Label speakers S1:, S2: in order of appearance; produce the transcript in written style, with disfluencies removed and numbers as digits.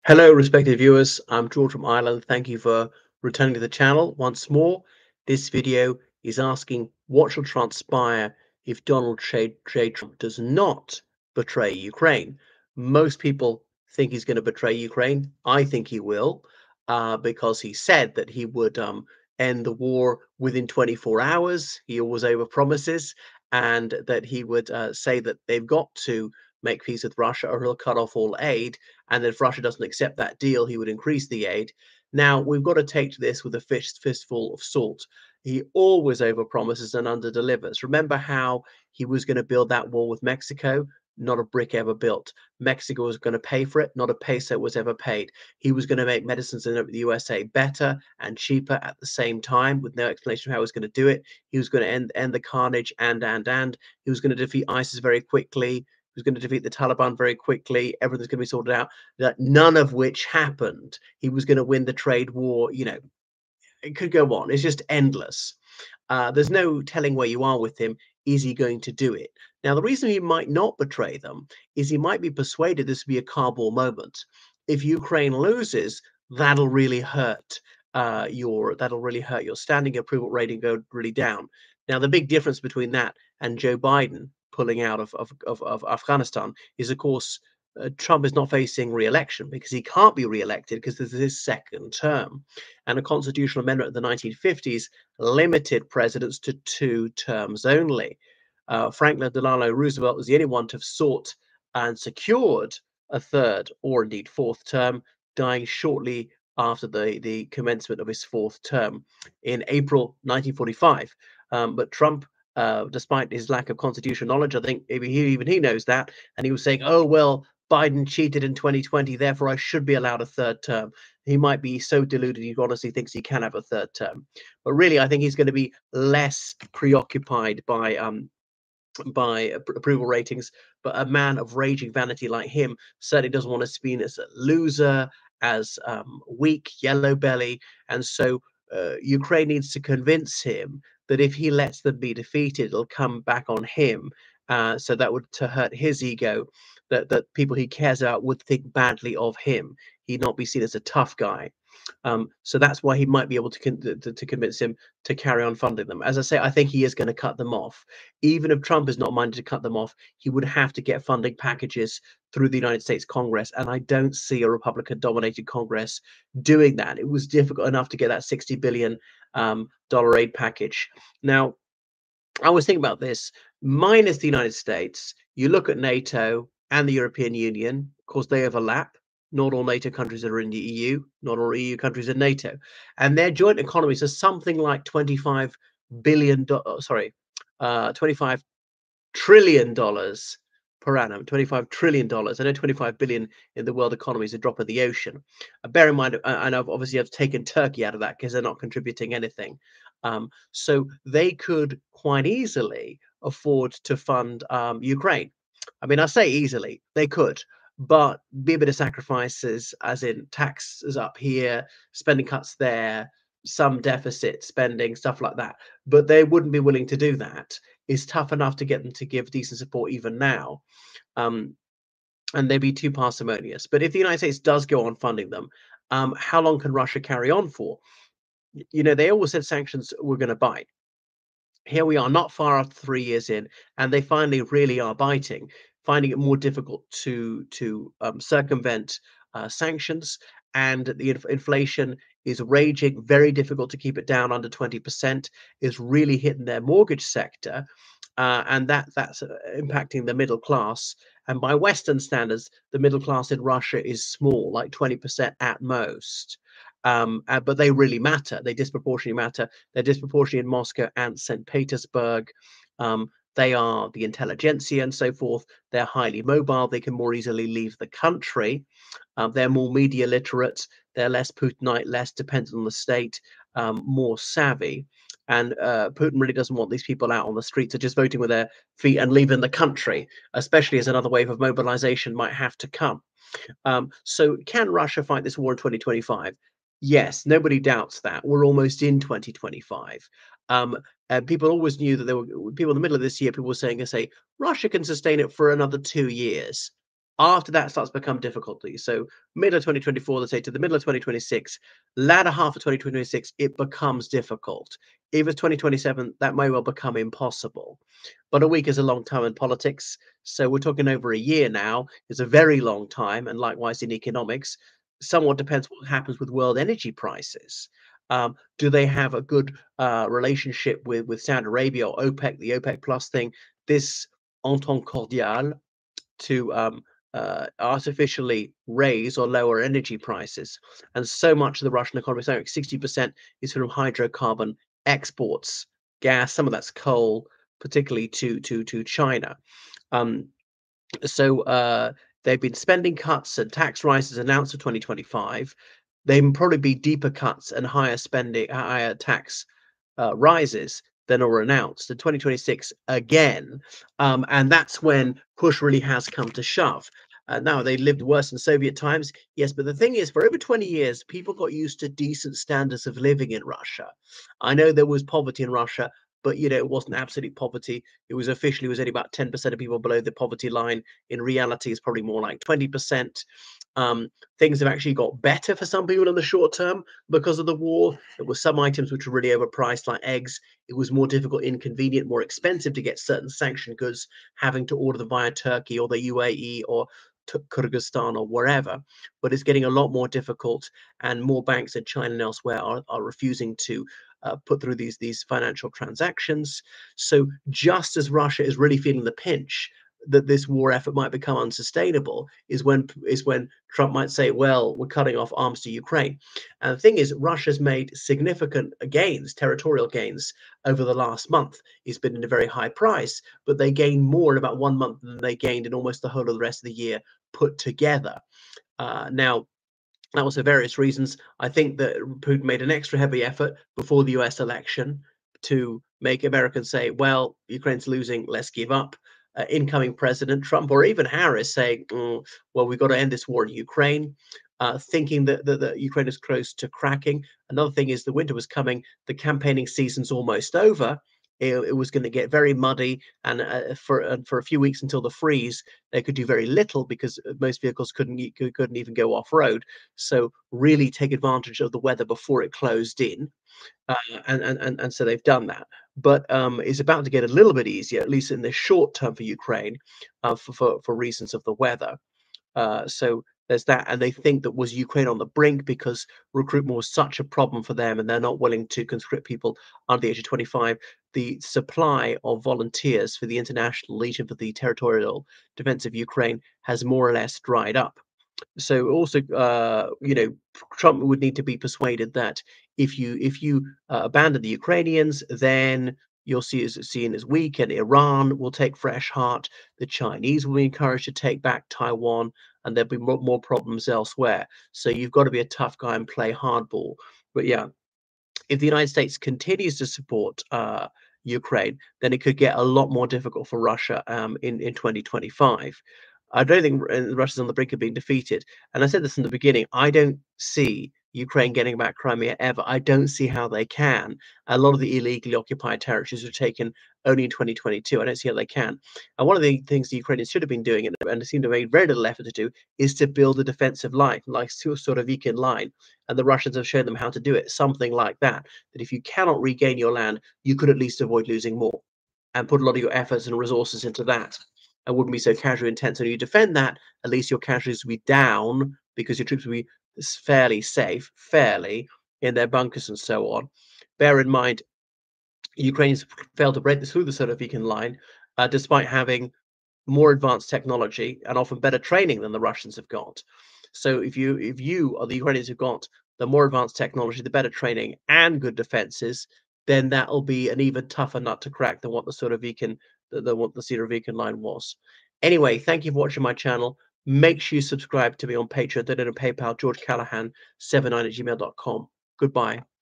S1: Hello, respected viewers. I'm George from Ireland. Thank you for returning to the channel once more. This video is asking what shall transpire if Donald J. Trump does not betray Ukraine. Most people think he's going to betray Ukraine. I think he will, because he said that he would end the war within 24 hours. He always overpromises, and that he would say that they've got to make peace with Russia or he'll cut off all aid, and that if Russia doesn't accept that deal, he would increase the aid. Now, we've got to take this with a fistful of salt. He always overpromises and underdelivers. Remember how he was going to build that wall with Mexico? Not a brick ever built. Mexico was going to pay for it. Not a peso was ever paid. He was going to make medicines in the USA better and cheaper at the same time, with no explanation of how he was going to do it. He was going to end the carnage and he was going to defeat ISIS very quickly. Was going to defeat the Taliban very quickly. Everything's going to be sorted out. That none of which happened. He was going to win the trade war. It could go on. It's just endless. There's no telling where you are with him. Is he going to do it? Now, the reason he might not betray them is he might be persuaded this will be a Kabul moment. If Ukraine loses, that'll really hurt your standing approval rating go really down. Now, the big difference between that and Joe Biden pulling out of Afghanistan is, of course, Trump is not facing re-election because he can't be re-elected because this is his second term. And a constitutional amendment of the 1950s limited presidents to 2 terms only. Franklin Delano Roosevelt was the only one to have sought and secured a third or indeed fourth term, dying shortly after the commencement of his fourth term in April 1945. But Trump, despite his lack of constitutional knowledge, I think maybe even he knows that, and he was saying, "Oh well, Biden cheated in 2020, therefore I should be allowed a third term." He might be so deluded he honestly thinks he can have a third term, but really I think he's going to be less preoccupied by approval ratings. But a man of raging vanity like him certainly doesn't want to be seen as a loser, as weak, yellow belly, and so Ukraine needs to convince him that if he lets them be defeated, it'll come back on him. So that would to hurt his ego, that people he cares about would think badly of him. He'd not be seen as a tough guy. So that's why he might be able to convince him to carry on funding them. As I say, I think he is going to cut them off. Even if Trump is not minded to cut them off, he would have to get funding packages through the United States Congress. And I don't see a Republican dominated Congress doing that. It was difficult enough to get that $60 billion dollar aid package. Now, I was thinking about this, minus the United States, you look at NATO and the European Union, of course, they overlap. Not all NATO countries are in the EU, not all EU countries are NATO. And their joint economies are something like $25 trillion per annum, $25 trillion. I know 25 billion in the world economy is a drop in the ocean. Bear in mind, and I've taken Turkey out of that because they're not contributing anything. So they could quite easily afford to fund Ukraine. I mean, I say easily, they could, but be a bit of sacrifices, as in taxes up here, spending cuts there, some deficit spending, stuff like that. But they wouldn't be willing to do that. It's tough enough to get them to give decent support even now. Um, and they'd be too parsimonious. But if the United States does go on funding them, how long can Russia carry on for? They always said sanctions were going to bite. Here we are, not far after 3 years in, and they finally really are biting, finding it more difficult to circumvent sanctions, and the inflation is raging. Very difficult to keep it down under 20%. Is really hitting their mortgage sector, and that's impacting the middle class. And by Western standards, the middle class in Russia is small, like 20% at most. But they really matter. They disproportionately matter. They're disproportionately in Moscow and St. Petersburg. They are the intelligentsia and so forth. They're highly mobile. They can more easily leave the country. They're more media literate. They're less Putinite, less dependent on the state, more savvy. And Putin really doesn't want these people out on the streets or just voting with their feet and leaving the country, especially as another wave of mobilization might have to come. So can Russia fight this war in 2025? Yes, nobody doubts that. We're almost in 2025. And people always knew that there were people in the middle of this year, people were saying, Russia can sustain it for another 2 years. After that starts to become difficulty. So middle of 2024, let's say to the middle of 2026, latter half of 2026, it becomes difficult. If it's 2027, that may well become impossible. But a week is a long time in politics. So we're talking over a year now. It's a very long time. And likewise in economics, somewhat depends what happens with world energy prices. Do they have a good relationship with Saudi Arabia or OPEC, the OPEC plus thing? This entente cordiale to artificially raise or lower energy prices. And so much of the Russian economy, something like 60% is from hydrocarbon exports, gas, some of that's coal, particularly to China. Um, so they've been spending cuts and tax rises announced for 2025. They will probably be deeper cuts and higher spending, higher tax rises than are announced in 2026 again. And that's when push really has come to shove. Now, they lived worse in Soviet times, yes, but the thing is, for over 20 years, people got used to decent standards of living in Russia. I know there was poverty in Russia, but it wasn't absolute poverty. It was officially was only about 10% of people below the poverty line. In reality, it's probably more like 20%. Things have actually got better for some people in the short term because of the war. There were some items which were really overpriced, like eggs. It was more difficult, inconvenient, more expensive to get certain sanctioned goods, having to order them via Turkey or the UAE or Kyrgyzstan or wherever. But it's getting a lot more difficult, and more banks in China and elsewhere are refusing to put through these financial transactions. So just as Russia is really feeling the pinch that this war effort might become unsustainable is when Trump might say, well, we're cutting off arms to Ukraine. And the thing is, Russia's made significant gains, territorial gains over the last month. It's been in a very high price, but they gained more in about 1 month than they gained in almost the whole of the rest of the year put together. Now, that was for various reasons. I think that Putin made an extra heavy effort before the US election to make Americans say, well, Ukraine's losing, let's give up. Incoming President Trump or even Harris saying, well, we've got to end this war in Ukraine, thinking that Ukraine is close to cracking. Another thing is the winter was coming, the campaigning season's almost over. It was going to get very muddy, and for a few weeks until the freeze, they could do very little because most vehicles couldn't even go off road. So really take advantage of the weather before it closed in, and so they've done that. But it's about to get a little bit easier, at least in the short term for Ukraine, for reasons of the weather. So there's that, and they think that was Ukraine on the brink because recruitment was such a problem for them, and they're not willing to conscript people under the age of 25. The supply of volunteers for the International Legion for the Territorial Defense of Ukraine has more or less dried up. So also, Trump would need to be persuaded that if you abandon the Ukrainians, then you'll see as seen as weak, and Iran will take fresh heart. The Chinese will be encouraged to take back Taiwan, and there'll be more problems elsewhere. So you've got to be a tough guy and play hardball. But yeah, if the United States continues to support Ukraine, then it could get a lot more difficult for Russia in 2025. I don't think Russia's on the brink of being defeated. And I said this in the beginning. I don't see Ukraine getting back Crimea ever. I don't see how they can. A lot of the illegally occupied territories were taken only in 2022. I don't see how they can. And one of the things the Ukrainians should have been doing, and they seem to have made very little effort to do, is to build a defensive line, like sort of Surovikin line. And the Russians have shown them how to do it, something like that. That if you cannot regain your land, you could at least avoid losing more, and put a lot of your efforts and resources into that. And wouldn't be so casually intense. And you defend that, at least your casualties will be down because your troops will be fairly safe, fairly in their bunkers and so on. Bear in mind, Ukrainians failed to break through the Surovikin line, despite having more advanced technology and often better training than the Russians have got. So if you or the Ukrainians have got the more advanced technology, the better training, and good defenses, then that'll be an even tougher nut to crack than what the Surovikin what the Surovikin line was. Anyway, thank you for watching my channel. Make sure you subscribe to me on Patreon, donate on PayPal, George Callahan 79 at gmail.com. Goodbye.